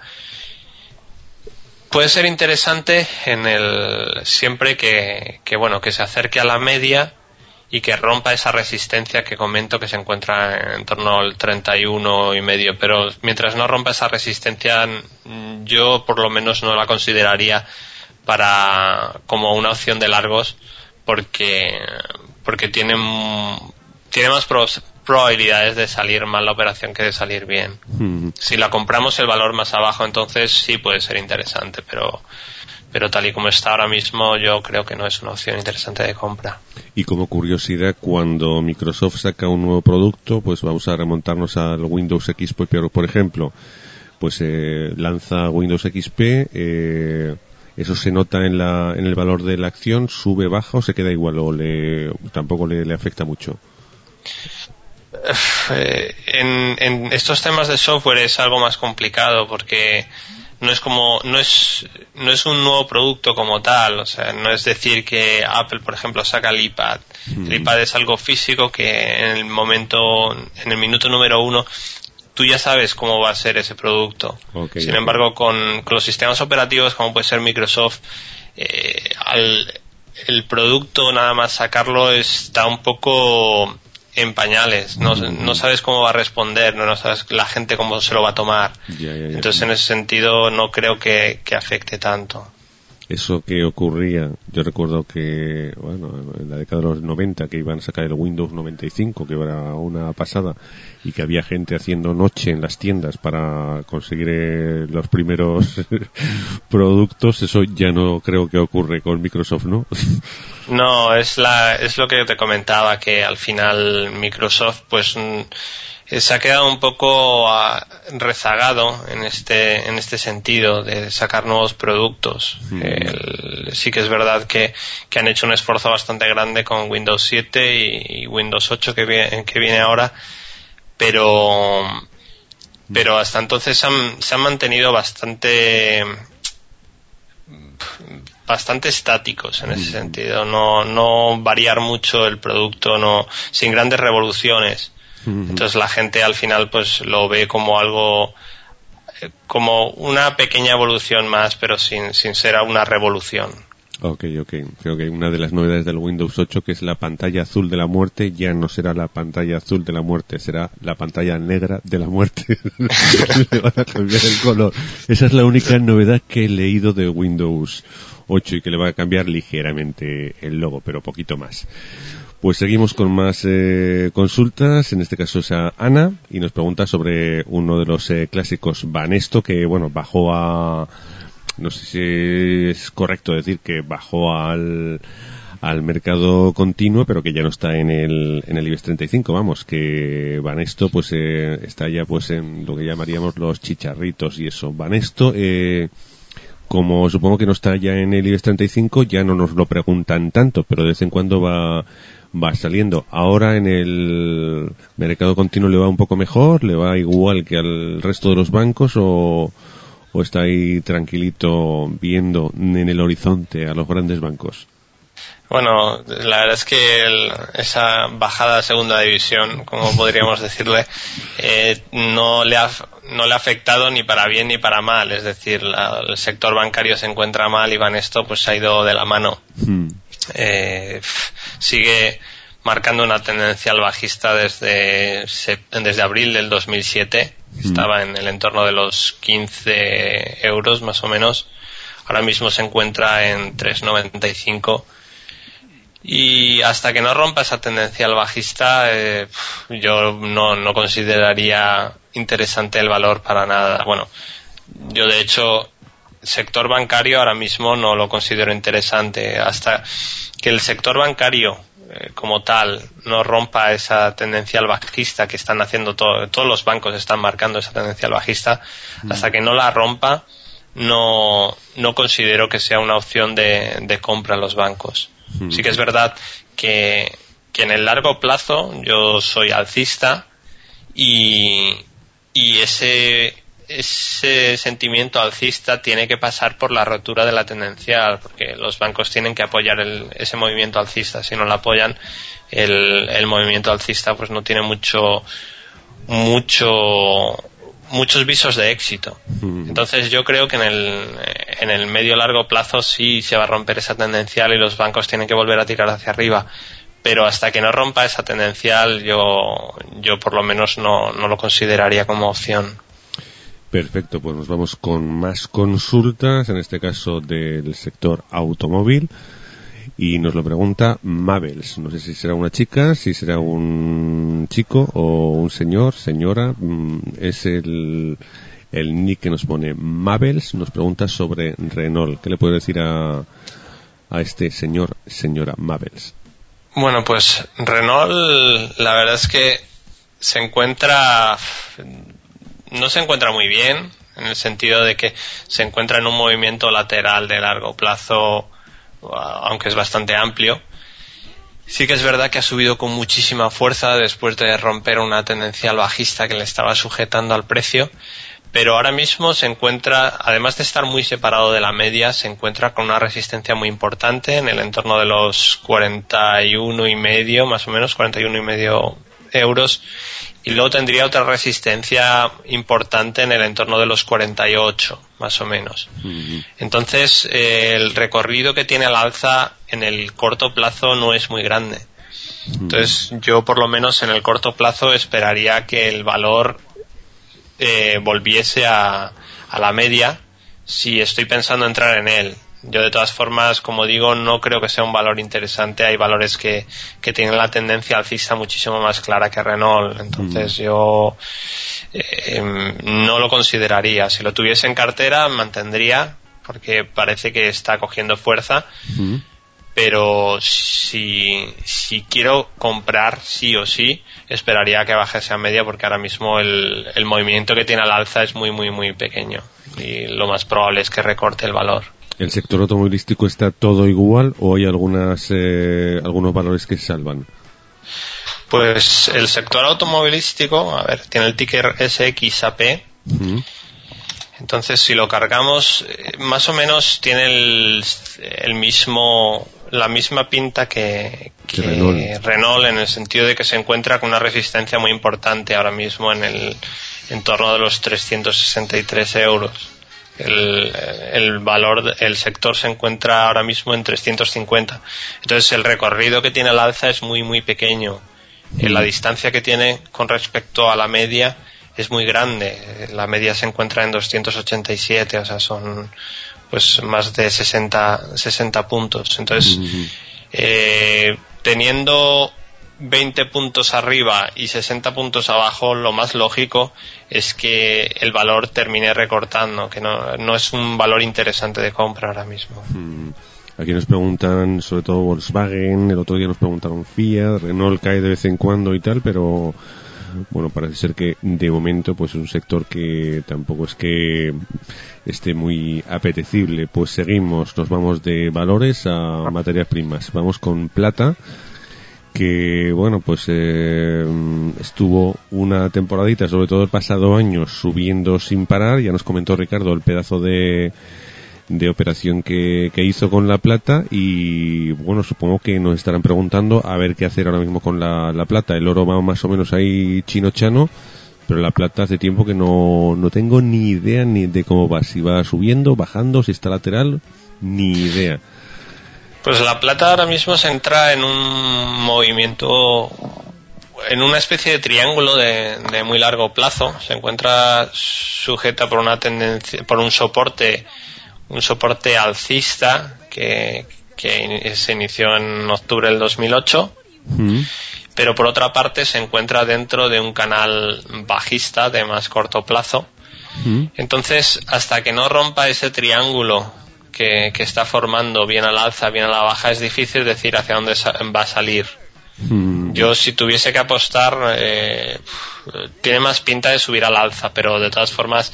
Puede ser interesante siempre que se acerque a la media y que rompa esa resistencia que comento, que se encuentra en torno al 31,5, pero mientras no rompa esa resistencia, yo por lo menos no la consideraría como una opción de largos, porque tiene más probabilidades de salir mal la operación que de salir bien. Si la compramos el valor más abajo, entonces sí puede ser interesante, pero tal y como está ahora mismo, yo creo que no es una opción interesante de compra. Y como curiosidad, cuando Microsoft saca un nuevo producto, pues vamos a remontarnos al Windows XP, pero por ejemplo, pues lanza Windows XP, eso se nota en el valor de la acción, sube, baja o se queda igual, o tampoco le afecta mucho. En estos temas de software es algo más complicado, porque no es un nuevo producto como tal. O sea, no es decir que Apple, por ejemplo, saca el iPad. El iPad es algo físico que en el minuto número 1 tú ya sabes cómo va a ser ese producto. Sin embargo, con los sistemas operativos, como puede ser Microsoft, el producto, nada más sacarlo, está un poco en pañales. No sabes cómo va a responder, no sabes la gente cómo se lo va a tomar. Entonces, en ese sentido, no creo que afecte tanto. Eso que ocurría, yo recuerdo que, en la década de los 90, que iban a sacar el Windows 95, que era una pasada, y que había gente haciendo noche en las tiendas para conseguir los primeros productos. Eso ya no creo que ocurre con Microsoft, ¿no? No, es lo que te comentaba, que al final Microsoft pues se ha quedado un poco rezagado en este sentido de sacar nuevos productos. Sí que es verdad que han hecho un esfuerzo bastante grande con Windows 7 y Windows 8 que viene ahora, pero hasta entonces se han mantenido bastante estáticos en ese sentido, no variar mucho el producto, sin grandes revoluciones. Entonces la gente al final pues lo ve como algo como una pequeña evolución más, pero sin ser una revolución. Ok. Creo que una de las novedades del Windows 8, que es la pantalla azul de la muerte, ya no será la pantalla azul de la muerte, será la pantalla negra de la muerte. Le van a cambiar el color. Esa es la única novedad que he leído de Windows 8 y que le va a cambiar ligeramente el logo, pero poquito más. Pues seguimos con más consultas. En este caso es a Ana y nos pregunta sobre uno de los clásicos Banesto, que bueno, bajó a... No sé si es correcto decir que bajó al mercado continuo, pero que ya no está en el IBEX 35, vamos, que Banesto pues está ya pues en lo que llamaríamos los chicharritos y eso. Banesto, como supongo que no está ya en el IBEX 35, ya no nos lo preguntan tanto, pero de vez en cuando va saliendo. Ahora en el mercado continuo le va un poco mejor, le va igual que al resto de los bancos, o está ahí tranquilito viendo en el horizonte a los grandes bancos. Bueno, la verdad es que esa bajada a segunda división, como podríamos decirle, no le ha afectado ni para bien ni para mal. Es decir, el sector bancario se encuentra mal y Banesto pues ha ido de la mano. Sigue marcando una tendencia al bajista desde abril del 2007. Estaba en el entorno de los 15 euros más o menos. Ahora mismo se encuentra en 3,95. Y hasta que no rompa esa tendencia al bajista, yo no consideraría interesante el valor para nada. Bueno, yo de hecho, sector bancario ahora mismo no lo considero interesante. Hasta que el sector bancario como tal no rompa esa tendencia al bajista que están haciendo todos los bancos están marcando esa tendencia al bajista, hasta que no la rompa no considero que sea una opción de compra en los bancos. Sí que es verdad que en el largo plazo yo soy alcista y ese sentimiento alcista tiene que pasar por la rotura de la tendencial, porque los bancos tienen que apoyar ese movimiento alcista. Si no lo apoyan, el movimiento alcista pues no tiene muchos visos de éxito. Entonces yo creo que en el medio largo plazo sí se va a romper esa tendencial y los bancos tienen que volver a tirar hacia arriba. Pero hasta que no rompa esa tendencial yo por lo menos no lo consideraría como opción. Perfecto, pues nos vamos con más consultas, en este caso del sector automóvil, y nos lo pregunta Mabels. No sé si será una chica, si será un chico o un señor, señora. Es el nick que nos pone Mabels. Nos pregunta sobre Renault. ¿Qué le puede decir a este señora Mabels? Bueno, pues Renault, la verdad es que no se encuentra muy bien, en el sentido de que se encuentra en un movimiento lateral de largo plazo, aunque es bastante amplio. Sí que es verdad que ha subido con muchísima fuerza después de romper una tendencia bajista que le estaba sujetando al precio, pero ahora mismo se encuentra, además de estar muy separado de la media, se encuentra con una resistencia muy importante en el entorno de los 41,5, más o menos 41,5 euros. Y luego tendría otra resistencia importante en el entorno de los 48, más o menos. Entonces, el recorrido que tiene al alza en el corto plazo no es muy grande. Entonces, yo por lo menos en el corto plazo esperaría que el valor volviese a la media si estoy pensando entrar en él. Yo de todas formas, como digo, no creo que sea un valor interesante. Hay valores que tienen la tendencia alcista muchísimo más clara que Renault. Entonces yo no lo consideraría. Si lo tuviese en cartera, mantendría, porque parece que está cogiendo fuerza. Pero si quiero comprar sí o sí, esperaría que bajase a media, porque ahora mismo el movimiento que tiene al alza es muy, muy, muy pequeño. Y lo más probable es que recorte el valor. ¿El sector automovilístico está todo igual o hay algunos valores que se salvan? Pues el sector automovilístico, a ver, tiene el ticker SXAP. Entonces, si lo cargamos, más o menos tiene la misma pinta que Renault, en el sentido de que se encuentra con una resistencia muy importante ahora mismo en en torno a los 363 euros. El valor, el sector se encuentra ahora mismo en 350. Entonces el recorrido que tiene el alza es muy muy pequeño. La distancia que tiene con respecto a la media es muy grande. La media se encuentra en 287, o sea, son pues más de 60 puntos. Entonces, teniendo 20 puntos arriba y 60 puntos abajo, lo más lógico es que el valor termine recortando, que no es un valor interesante de compra ahora mismo. Aquí nos preguntan, sobre todo Volkswagen, el otro día nos preguntaron Fiat, Renault cae de vez en cuando y tal, pero bueno, parece ser que de momento pues es un sector que tampoco es que esté muy apetecible. Pues seguimos, nos vamos de valores a materias primas. Vamos con plata, que bueno, pues estuvo una temporadita, sobre todo el pasado año, subiendo sin parar. Ya nos comentó Ricardo el pedazo de operación que hizo con la plata, y bueno, supongo que nos estarán preguntando a ver qué hacer ahora mismo con la plata. El oro va más o menos ahí chino-chano, pero la plata hace tiempo que no tengo ni idea ni de cómo va, si va subiendo, bajando, si está lateral, ni idea. Pues la plata ahora mismo se entra en un movimiento, en una especie de triángulo de muy largo plazo. Se encuentra sujeta por una tendencia, por un soporte alcista que se inició en octubre del 2008, pero por otra parte se encuentra dentro de un canal bajista de más corto plazo. Entonces, hasta que no rompa ese triángulo que está formando bien al alza, bien a la baja, es difícil decir hacia dónde va a salir. Yo, si tuviese que apostar, tiene más pinta de subir al alza, pero de todas formas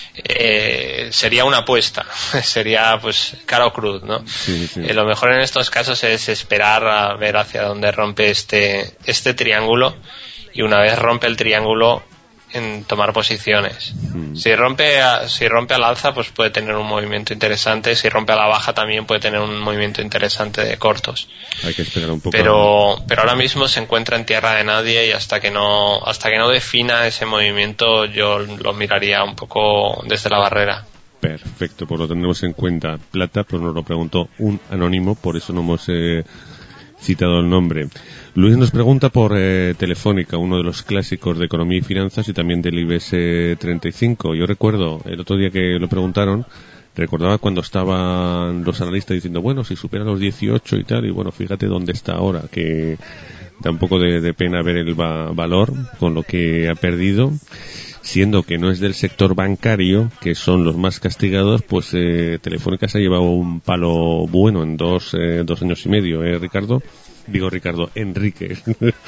sería una apuesta, sería pues caro cruz, ¿no? Sí. Lo mejor en estos casos es esperar a ver hacia dónde rompe este triángulo, y una vez rompe el triángulo, en tomar posiciones. Si rompe al alza, pues puede tener un movimiento interesante. Si rompe a la baja, también puede tener un movimiento interesante de cortos. Hay que esperar un poco. Pero ahora mismo se encuentra en tierra de nadie, y hasta que no defina ese movimiento, yo lo miraría un poco desde la barrera. Perfecto, pues lo tendremos en cuenta. Plata, pues nos lo preguntó un anónimo, por eso no hemos citado el nombre. Luis nos pregunta por Telefónica, uno de los clásicos de economía y finanzas, y también del IBEX 35. Yo recuerdo, el otro día que lo preguntaron, recordaba cuando estaban los analistas diciendo, bueno, si supera los 18 y tal, y bueno, fíjate dónde está ahora, que da un poco de pena ver el valor con lo que ha perdido, siendo que no es del sector bancario, que son los más castigados. Pues Telefónica se ha llevado un palo bueno en dos años y medio, Ricardo. Digo Ricardo, Enrique.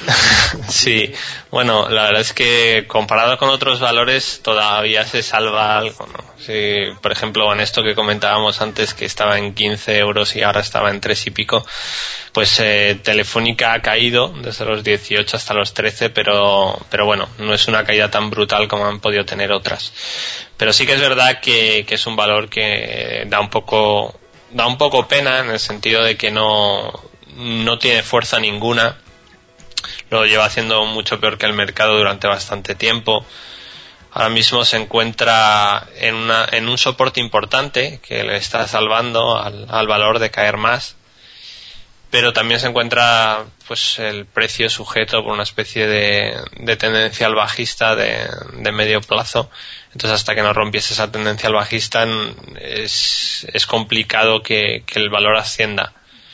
Sí, bueno, la verdad es que comparado con otros valores todavía se salva algo, ¿no? Sí, por ejemplo, en esto que comentábamos antes, que estaba en 15 euros y ahora estaba en 3 y pico, pues Telefónica ha caído desde los 18 hasta los 13, pero bueno, no es una caída tan brutal como han podido tener otras. Pero sí que es verdad que es un valor que da un poco pena, en el sentido de que no tiene fuerza ninguna, lo lleva haciendo mucho peor que el mercado durante bastante tiempo. Ahora mismo se encuentra en un soporte importante que le está salvando al valor de caer más, pero también se encuentra pues el precio sujeto por una especie de tendencia al bajista de medio plazo. Entonces, hasta que no rompiese esa tendencia al bajista, es complicado que el valor ascienda.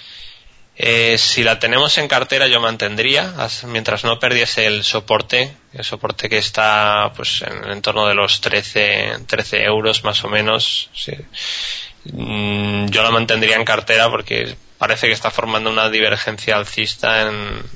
Si la tenemos en cartera, yo mantendría mientras no perdiese el soporte que está pues en el entorno de los 13 euros más o menos. Sí. Yo la mantendría en cartera porque parece que está formando una divergencia alcista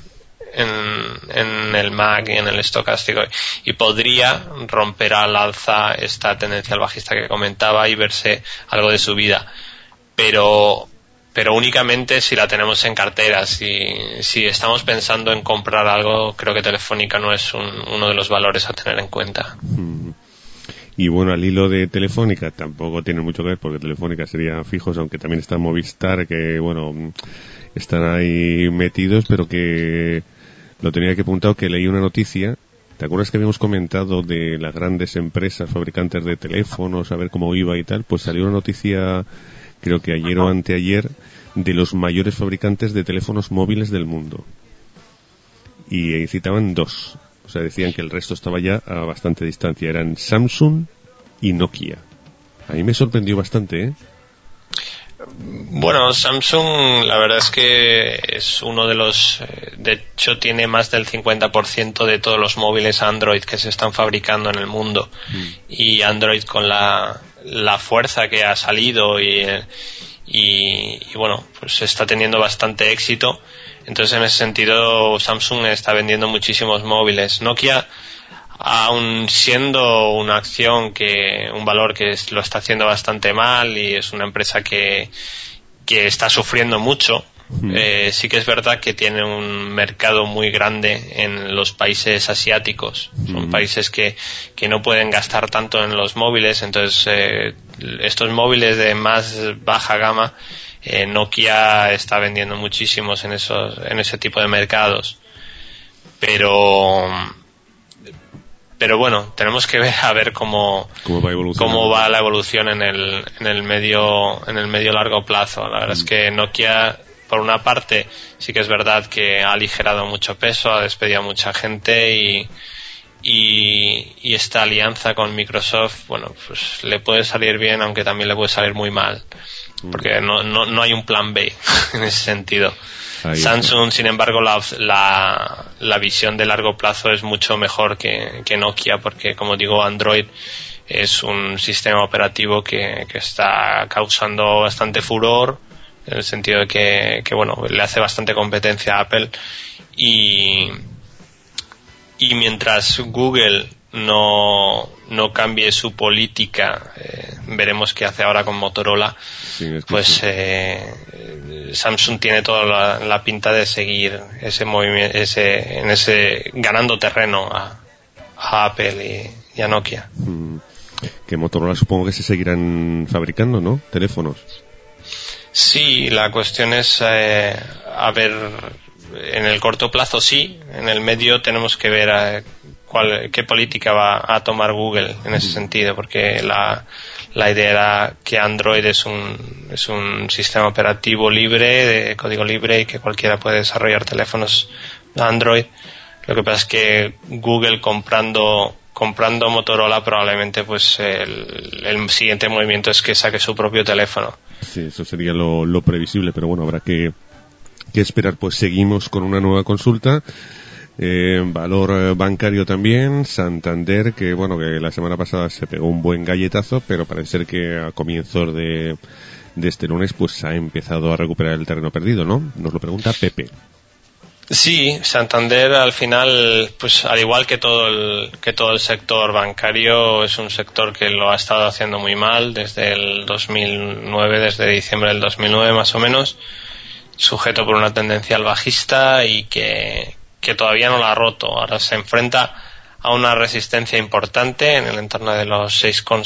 en el MAC y en el estocástico, y podría romper al alza esta tendencia al bajista que comentaba y verse algo de subida, pero únicamente si la tenemos en cartera. Si estamos pensando en comprar algo, creo que Telefónica no es uno de los valores a tener en cuenta. Y bueno, al hilo de Telefónica tampoco tiene mucho que ver, porque Telefónica sería fijos, aunque también está Movistar, que bueno, están ahí metidos, pero que lo tenía que apuntar, que leí una noticia ¿Te acuerdas que habíamos comentado de las grandes empresas fabricantes de teléfonos, a ver cómo iba y tal? Pues salió una noticia, creo que ayer o anteayer, de los mayores fabricantes de teléfonos móviles del mundo. Y citaban dos. O sea, decían que el resto estaba ya a bastante distancia. Eran Samsung y Nokia. A mí me sorprendió bastante, ¿eh? Bueno, Samsung la verdad es que es uno de los... de hecho tiene más del 50% de todos los móviles Android que se están fabricando en el mundo. Y Android con la fuerza que ha salido y bueno, pues está teniendo bastante éxito. Entonces en ese sentido Samsung está vendiendo muchísimos móviles. Nokia, aun siendo una acción un valor que lo está haciendo bastante mal y es una empresa que está sufriendo mucho, sí que es verdad que tiene un mercado muy grande en los países asiáticos. Son países que no pueden gastar tanto en los móviles, entonces estos móviles de más baja gama, Nokia está vendiendo muchísimos en ese tipo de mercados. Pero bueno, tenemos que ver a ver cómo va la evolución en el medio largo plazo. La verdad es que Nokia, por una parte, sí que es verdad que ha aligerado mucho peso, ha despedido a mucha gente y esta alianza con Microsoft, bueno, pues le puede salir bien, aunque también le puede salir muy mal, porque no hay un plan B en ese sentido. Samsung, sin embargo, la visión de largo plazo es mucho mejor que Nokia, porque, como digo, Android es un sistema operativo que está causando bastante furor, en el sentido de que bueno, le hace bastante competencia a Apple, y mientras Google no cambie su política, veremos qué hace ahora con Motorola. Sí, pues Samsung tiene toda la pinta de seguir ese movimiento, ganando terreno a Apple y a Nokia. Que Motorola supongo que se seguirán fabricando, ¿no? Teléfonos. Sí, la cuestión es a ver, en el corto plazo sí, en el medio tenemos que ver qué política va a tomar Google en ese sentido, porque la idea era que Android es un sistema operativo libre, de código libre, y que cualquiera puede desarrollar teléfonos Android. Lo que pasa es que Google comprando Motorola, probablemente pues el siguiente movimiento es que saque su propio teléfono. Sí, eso sería lo previsible, pero bueno, habrá que esperar. Pues seguimos con una nueva consulta. Valor bancario también, Santander, que bueno, que la semana pasada se pegó un buen galletazo, pero parece ser que a comienzos de este lunes pues ha empezado a recuperar el terreno perdido, ¿no? Nos lo pregunta Pepe. Sí, Santander al final, pues al igual que todo el sector bancario, es un sector que lo ha estado haciendo muy mal desde el 2009, desde diciembre del 2009 más o menos, sujeto por una tendencia al bajista y que todavía no la ha roto. Ahora se enfrenta a una resistencia importante en el entorno de los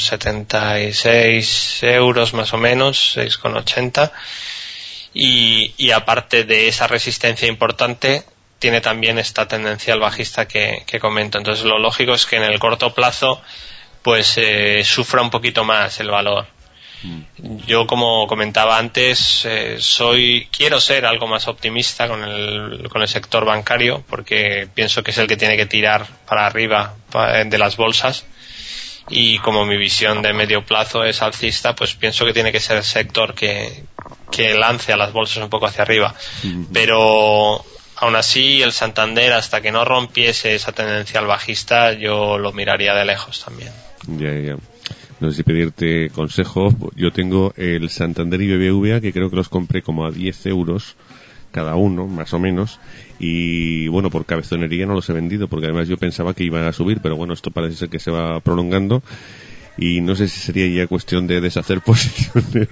6,76 euros más o menos, 6,80, y aparte de esa resistencia importante tiene también esta tendencia al bajista que comento. Entonces lo lógico es que en el corto plazo pues sufra un poquito más el valor. Yo, como comentaba antes, quiero ser algo más optimista con el sector bancario, porque pienso que es el que tiene que tirar para arriba de las bolsas, y como mi visión de medio plazo es alcista, pues pienso que tiene que ser el sector que lance a las bolsas un poco hacia arriba. Pero aún así, el Santander, hasta que no rompiese esa tendencia al bajista, yo lo miraría de lejos también. Ya. No sé si pedirte consejo. Yo tengo el Santander y BBVA, que creo que los compré como a 10 euros cada uno, más o menos, y bueno, por cabezonería no los he vendido, porque además yo pensaba que iban a subir, pero bueno, esto parece ser que se va prolongando, y no sé si sería ya cuestión de deshacer posiciones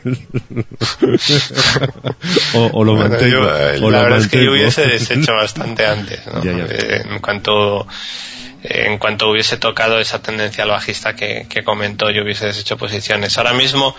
o lo mantengo. La verdad es que yo hubiese deshecho bastante antes, ¿no? Ya. En cuanto hubiese tocado esa tendencia al bajista que comentó, yo hubiese deshecho posiciones. Ahora mismo,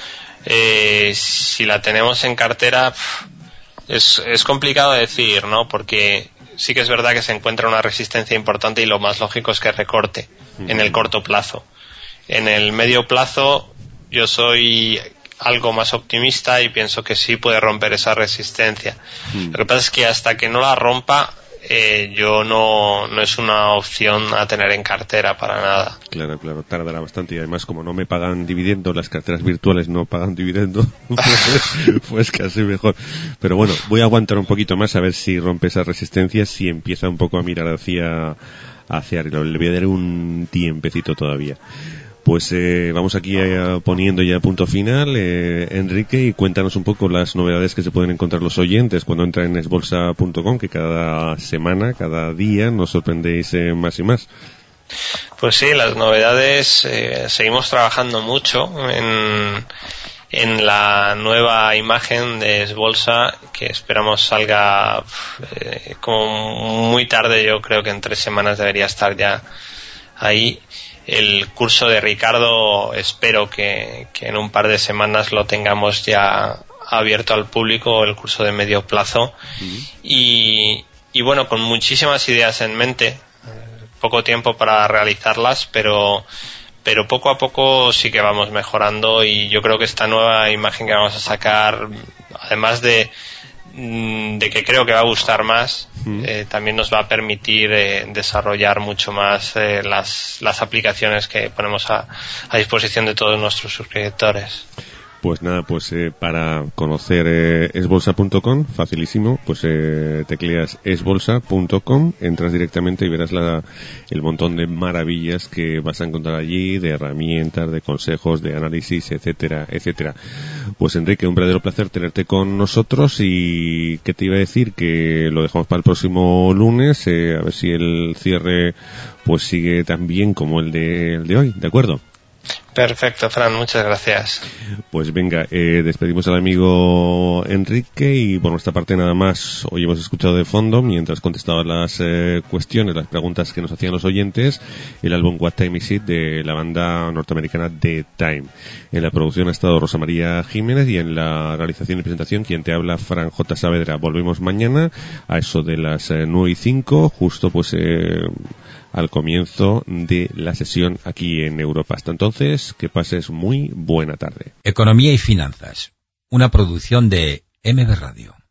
si la tenemos en cartera, es complicado decir, ¿no? Porque sí que es verdad que se encuentra una resistencia importante y lo más lógico es que recorte en el corto plazo. En el medio plazo yo soy algo más optimista y pienso que sí puede romper esa resistencia. Lo que pasa es que hasta que no la rompa, yo no es una opción a tener en cartera para nada. Claro, tardará bastante, y además como no me pagan dividendo, las carteras virtuales no pagan dividendo, pues casi mejor. Pero bueno, voy a aguantar un poquito más a ver si rompe esa resistencia, si empieza un poco a mirar hacia arriba. Le voy a dar un tiempecito todavía. Pues vamos aquí poniendo ya punto final, Enrique, y cuéntanos un poco las novedades que se pueden encontrar los oyentes cuando entran en esbolsa.com, que cada semana, cada día nos sorprendéis más y más. Pues sí, las novedades, seguimos trabajando mucho en la nueva imagen de Esbolsa, que esperamos salga como muy tarde. Yo creo que en 3 semanas debería estar ya ahí. El curso de Ricardo espero que en un par de semanas lo tengamos ya abierto al público, el curso de medio plazo. Y bueno, con muchísimas ideas en mente, poco tiempo para realizarlas, pero poco a poco sí que vamos mejorando, y yo creo que esta nueva imagen que vamos a sacar, además de que creo que va a gustar más, también nos va a permitir desarrollar mucho más las aplicaciones que ponemos a disposición de todos nuestros suscriptores. Pues nada, para conocer esbolsa.com, facilísimo, tecleas esbolsa.com, entras directamente y verás el montón de maravillas que vas a encontrar allí, de herramientas, de consejos, de análisis, etcétera, etcétera. Pues Enrique, un verdadero placer tenerte con nosotros, y ¿qué te iba a decir? Que lo dejamos para el próximo lunes, a ver si el cierre pues sigue tan bien como el de hoy, ¿de acuerdo? Perfecto, Fran, muchas gracias. Pues venga, despedimos al amigo Enrique, y por nuestra parte nada más. Hoy hemos escuchado de fondo, mientras contestaba las cuestiones, las preguntas que nos hacían los oyentes, el álbum What Time Is It de la banda norteamericana The Time. En la producción ha estado Rosa María Jiménez, y en la realización y presentación quien te habla, Fran J. Saavedra. Volvemos mañana a eso de las 9:05, justo al comienzo de la sesión aquí en Europa. Hasta entonces, que pases muy buena tarde. Economía y finanzas, una producción de MB Radio.